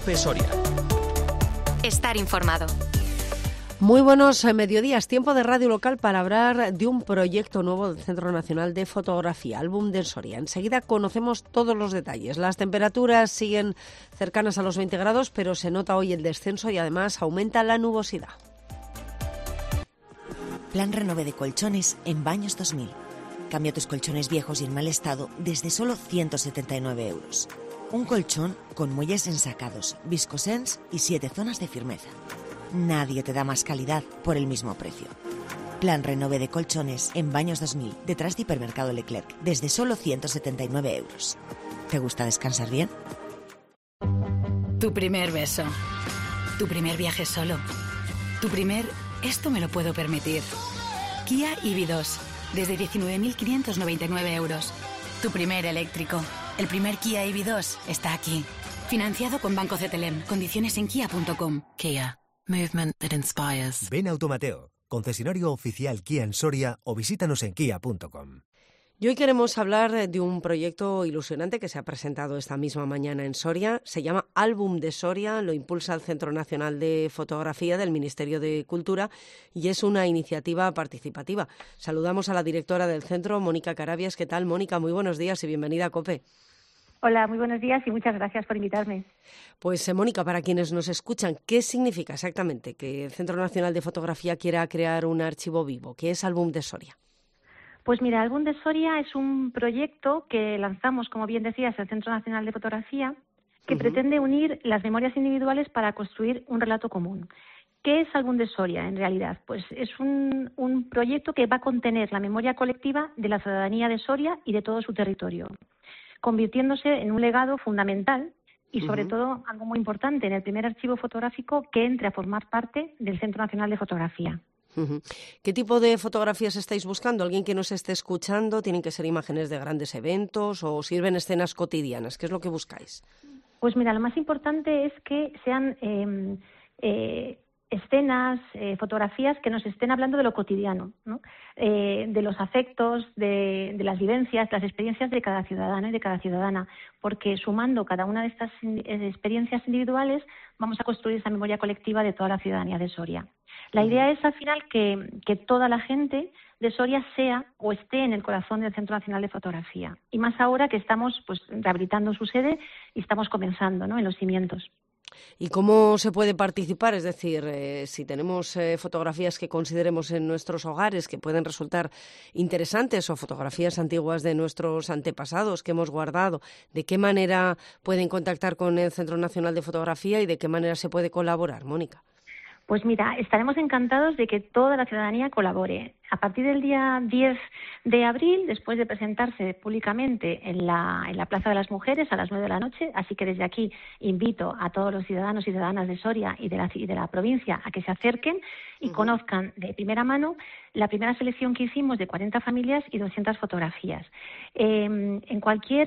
COPE Soria. Estar informado. Muy buenos mediodías. Tiempo de radio local para hablar de un proyecto nuevo del Centro Nacional de Fotografía, Álbum de Soria. Enseguida conocemos todos los detalles. Las temperaturas siguen cercanas a los 20 grados, pero se nota hoy el descenso y además aumenta la nubosidad. Plan Renove de colchones en Baños 2000. Cambia tus colchones viejos y en mal estado desde solo 179 euros. Un colchón con muelles ensacados, Viscosens y 7 zonas de firmeza. Nadie te da más calidad por el mismo precio. Plan Renove de colchones en Baños 2000, detrás de Hipermercado Leclerc, desde solo 179 euros. ¿Te gusta descansar bien? Tu primer beso. Tu primer viaje solo. Tu primer esto me lo puedo permitir. Kia EV2, desde 19.599 euros. Tu primer eléctrico. El primer Kia EV2 está aquí. Financiado con Banco CTLM. Condiciones en kia.com. Kia. Movement that inspires. Ven a Automateo, concesionario oficial Kia en Soria, o visítanos en kia.com. Y hoy queremos hablar de un proyecto ilusionante que se ha presentado esta misma mañana en Soria. Se llama Álbum de Soria, lo impulsa el Centro Nacional de Fotografía del Ministerio de Cultura y es una iniciativa participativa. Saludamos a la directora del centro, Mónica Carabias. ¿Qué tal, Mónica? Muy buenos días y bienvenida a COPE. Hola, muy buenos días y muchas gracias por invitarme. Pues, Mónica, para quienes nos escuchan, ¿qué significa exactamente que el Centro Nacional de Fotografía quiera crear un archivo vivo? ¿Qué es Álbum de Soria? Pues mira, Álbum de Soria es un proyecto que lanzamos, como bien decías, el Centro Nacional de Fotografía, que pretende unir las memorias individuales para construir un relato común. ¿Qué es Álbum de Soria, en realidad? Pues es un proyecto que va a contener la memoria colectiva de la ciudadanía de Soria y de todo su territorio, convirtiéndose en un legado fundamental y, sobre todo, algo muy importante, en el primer archivo fotográfico que entre a formar parte del Centro Nacional de Fotografía. ¿Qué tipo de fotografías estáis buscando? ¿Alguien que nos esté escuchando? ¿Tienen que ser imágenes de grandes eventos o sirven escenas cotidianas? ¿Qué es lo que buscáis? Pues mira, lo más importante es que sean escenas, fotografías que nos estén hablando de lo cotidiano, ¿no? De los afectos, de las vivencias, las experiencias de cada ciudadano y de cada ciudadana, porque sumando cada una de estas experiencias individuales vamos a construir esa memoria colectiva de toda la ciudadanía de Soria. La idea es al final que toda la gente de Soria sea o esté en el corazón del Centro Nacional de Fotografía, y más ahora que estamos pues rehabilitando su sede y estamos comenzando, ¿no?, en los cimientos. ¿Y cómo se puede participar? Es decir, si tenemos fotografías que consideremos en nuestros hogares que pueden resultar interesantes o fotografías antiguas de nuestros antepasados que hemos guardado, ¿de qué manera pueden contactar con el Centro Nacional de Fotografía y de qué manera se puede colaborar, Mónica? Pues mira, estaremos encantados de que toda la ciudadanía colabore. A partir del día 10 de abril, después de presentarse públicamente en la Plaza de las Mujeres a las 9 de la noche, así que desde aquí invito a todos los ciudadanos y ciudadanas de Soria y de la provincia a que se acerquen y conozcan de primera mano la primera selección que hicimos de 40 familias y 200 fotografías. En cualquier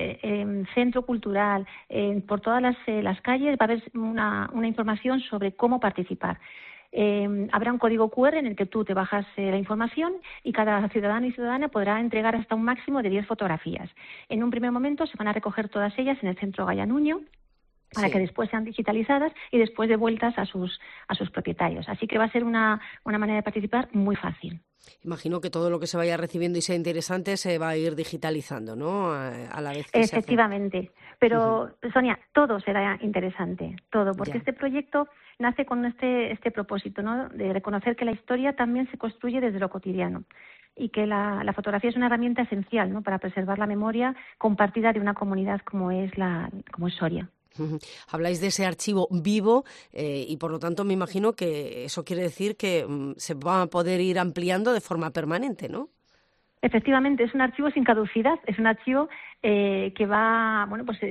centro cultural, por todas las calles, va a haber una información sobre cómo participar. Habrá un código QR en el que tú te bajas la información y cada ciudadano y ciudadana podrá entregar hasta un máximo de 10 fotografías. En un primer momento se van a recoger todas ellas en el Centro Gaya Nuño para que después sean digitalizadas y después devueltas a sus propietarios. Así que va a ser una manera de participar muy fácil. Imagino que todo lo que se vaya recibiendo y sea interesante se va a ir digitalizando, ¿no?, a la vez que Efectivamente. Pero, Sonia, todo será interesante, todo, porque este proyecto nace con este propósito, ¿no?, de reconocer que la historia también se construye desde lo cotidiano y que la fotografía es una herramienta esencial, ¿no?, para preservar la memoria compartida de una comunidad como es Soria. Habláis de ese archivo vivo y por lo tanto me imagino que eso quiere decir que se va a poder ir ampliando de forma permanente, ¿no? Efectivamente, es un archivo sin caducidad, es un archivo que va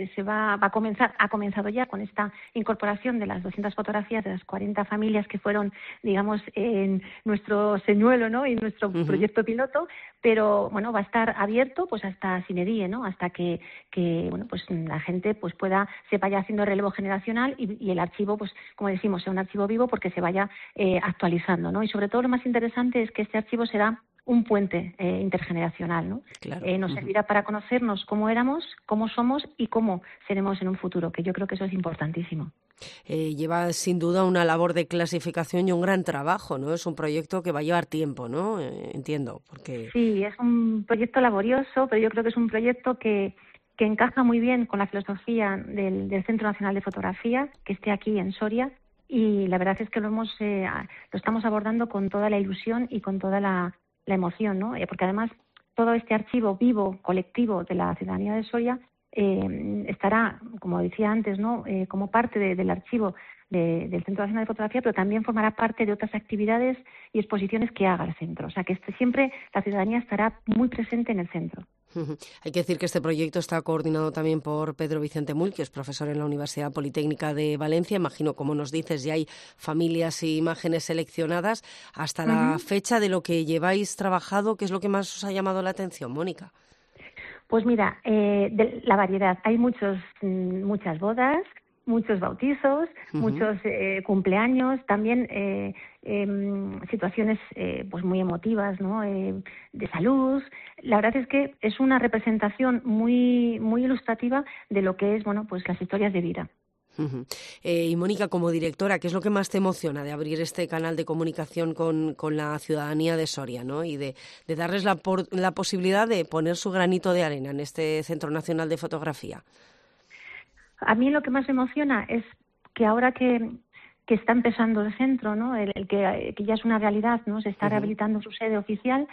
a comenzar, ha comenzado ya con esta incorporación de las 200 fotografías de las 40 familias que fueron, digamos, en nuestro señuelo, ¿no?, y nuestro proyecto piloto, pero bueno, va a estar abierto pues hasta sine die, ¿no?, hasta que la gente pues se vaya haciendo relevo generacional y el archivo, pues como decimos, sea un archivo vivo porque se vaya actualizando, ¿no? Y sobre todo lo más interesante es que este archivo será un puente intergeneracional, ¿no? Claro. Nos servirá para conocernos cómo éramos, cómo somos y cómo seremos en un futuro, que yo creo que eso es importantísimo. Lleva sin duda una labor de clasificación y un gran trabajo, ¿no? Es un proyecto que va a llevar tiempo, ¿no? Entiendo, porque... Sí, es un proyecto laborioso, pero yo creo que es un proyecto que encaja muy bien con la filosofía del Centro Nacional de Fotografía, que esté aquí en Soria, y la verdad es que lo estamos abordando con toda la ilusión y con toda la emoción, ¿no? Porque además todo este archivo vivo, colectivo de la ciudadanía de Soria estará, como decía antes, ¿no? Como parte del archivo del Centro Nacional de Fotografía, pero también formará parte de otras actividades y exposiciones que haga el centro. O sea, que siempre la ciudadanía estará muy presente en el centro. Hay que decir que este proyecto está coordinado también por Pedro Vicente Mull, que es profesor en la Universidad Politécnica de Valencia. Imagino, como nos dices, ya hay familias e imágenes seleccionadas. Hasta la fecha de lo que lleváis trabajado, ¿qué es lo que más os ha llamado la atención, Mónica? Pues mira, de la variedad. Hay muchas bodas, muchos bautizos, muchos cumpleaños, también situaciones pues muy emotivas, ¿no? De salud. La verdad es que es una representación muy muy ilustrativa de lo que es, bueno, pues las historias de vida. Y Mónica, como directora, ¿qué es lo que más te emociona de abrir este canal de comunicación con la ciudadanía de Soria, ¿no? Y de darles la posibilidad de poner su granito de arena en este Centro Nacional de Fotografía? A mí lo que más me emociona es que ahora que está empezando el centro, ¿no? El que ya es una realidad, ¿no? Se está rehabilitando su sede oficial,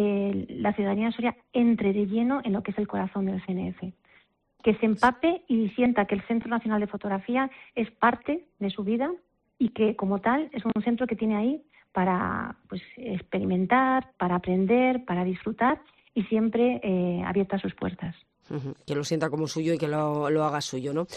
la ciudadanía de Soria entre de lleno en lo que es el corazón del CNF. Que se empape y sienta que el Centro Nacional de Fotografía es parte de su vida y que, como tal, es un centro que tiene ahí para pues experimentar, para aprender, para disfrutar y siempre abierta a sus puertas. Que lo sienta como suyo y que lo haga suyo, ¿no?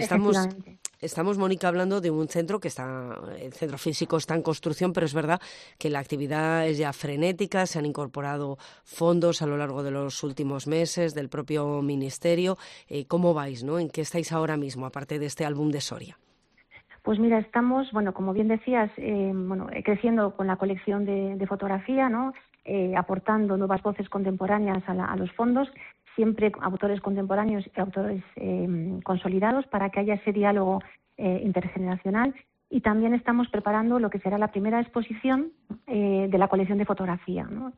Estamos, Mónica, hablando de un centro el centro físico está en construcción, pero es verdad que la actividad es ya frenética, se han incorporado fondos a lo largo de los últimos meses del propio Ministerio. ¿Cómo vais, no? ¿En qué estáis ahora mismo, aparte de este álbum de Soria? Pues mira, estamos, bueno, como bien decías, creciendo con la colección de fotografía, ¿no? Aportando nuevas voces contemporáneas a los fondos, siempre autores contemporáneos y autores consolidados para que haya ese diálogo intergeneracional. Y también estamos preparando lo que será la primera exposición de la colección de fotografía, ¿no?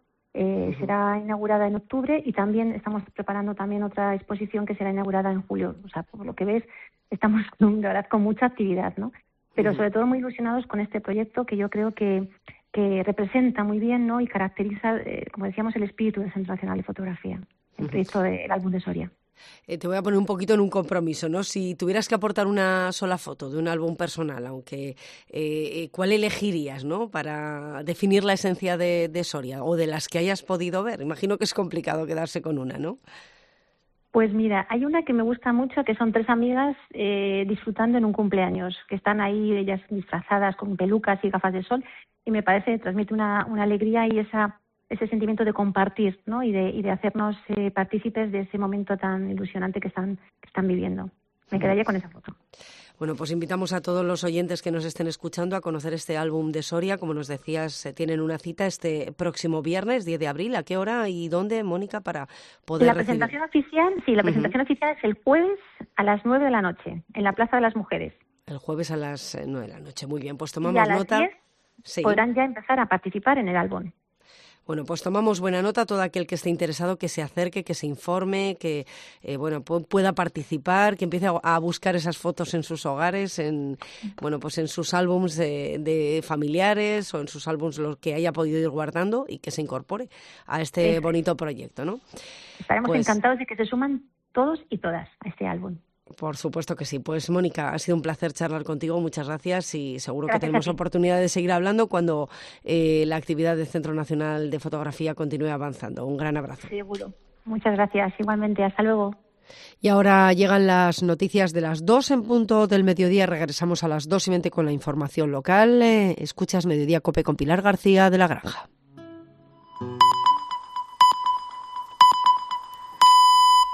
Será inaugurada en octubre y también estamos preparando también otra exposición que será inaugurada en julio. O sea, por lo que ves, estamos de verdad con mucha actividad, ¿no? Pero sobre todo muy ilusionados con este proyecto que yo creo que representa muy bien, ¿no? Y caracteriza, como decíamos, el espíritu del Centro Nacional de Fotografía, el proyecto del álbum de Soria. Te voy a poner un poquito en un compromiso, ¿no? Si tuvieras que aportar una sola foto de un álbum personal, aunque ¿cuál elegirías, no? Para definir la esencia de Soria o de las que hayas podido ver. Imagino que es complicado quedarse con una, ¿no? Pues mira, hay una que me gusta mucho, que son 3 amigas disfrutando en un cumpleaños, que están ahí ellas disfrazadas con pelucas y gafas de sol, y me parece que transmite una alegría y ese sentimiento de compartir, ¿no? Y de hacernos partícipes de ese momento tan ilusionante que están viviendo. Me quedaría con esa foto. Bueno, pues invitamos a todos los oyentes que nos estén escuchando a conocer este álbum de Soria. Como nos decías, tienen una cita este próximo viernes, 10 de abril. ¿A qué hora y dónde, Mónica, para poder presentación oficial, la presentación oficial es el jueves a las 9 de la noche, en la Plaza de las Mujeres. El jueves a las 9 de la noche. Muy bien, pues tomamos y a las nota. 10 podrán ya empezar a participar en el álbum. Bueno, pues tomamos buena nota. Todo aquel que esté interesado que se acerque, que se informe, que pueda participar, que empiece a buscar esas fotos en sus hogares, en sus álbums de familiares o en sus álbums los que haya podido ir guardando y que se incorpore a este bonito proyecto, ¿no? Estaremos encantados de que se suman todos y todas a este álbum. Por supuesto que sí. Pues Mónica, ha sido un placer charlar contigo, muchas gracias y seguro que tenemos oportunidad de seguir hablando cuando la actividad del Centro Nacional de Fotografía continúe avanzando. Un gran abrazo. Seguro. Muchas gracias, igualmente. Hasta luego. Y ahora llegan las noticias de las 2 en punto del mediodía. Regresamos a las 2:20 con la información local. Escuchas Mediodía COPE con Pilar García de la Granja.